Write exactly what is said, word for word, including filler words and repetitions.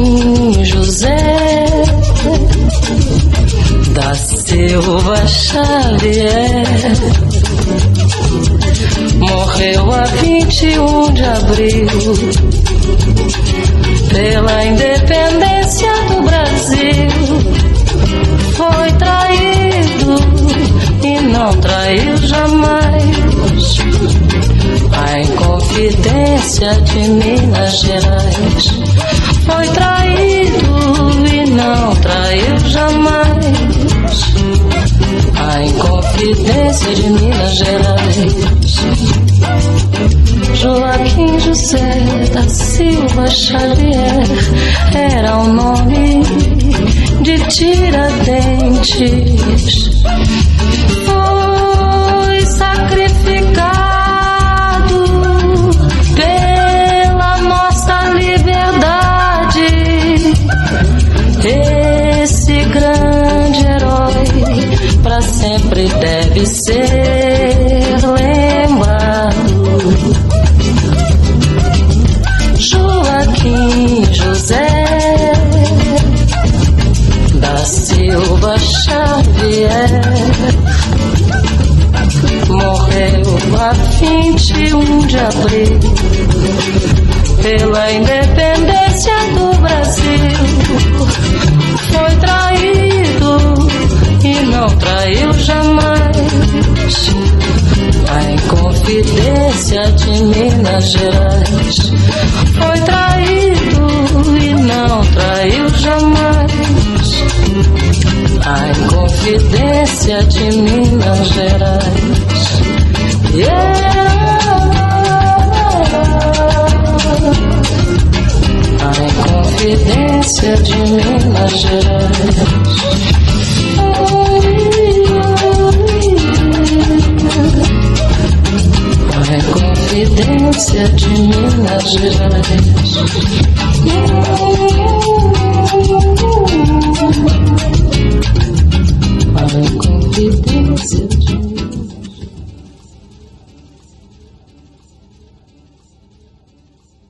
Joaquim José da Silva Xavier morreu a vinte e um de abril pela independência do Brasil. Foi traído e não traiu jamais a Inconfidência de Minas Gerais. Foi traído e não traiu jamais a Inconfidência de Minas Gerais. Joaquim José da Silva Xavier era o nome de Tiradentes. Foi sacrificado pela nossa liberdade. Esse grande herói pra sempre deve ser lembrado. Joaquim José da Silva Xavier morreu a vinte e um de abril pela independência do Brasil. Foi traído e não traiu jamais a Inconfidência de Minas Gerais. Foi traído e não traiu jamais a Inconfidência de Minas Gerais. Yeah. A Inconfidência de Minas Gerais. A Inconfidência de Minas Gerais.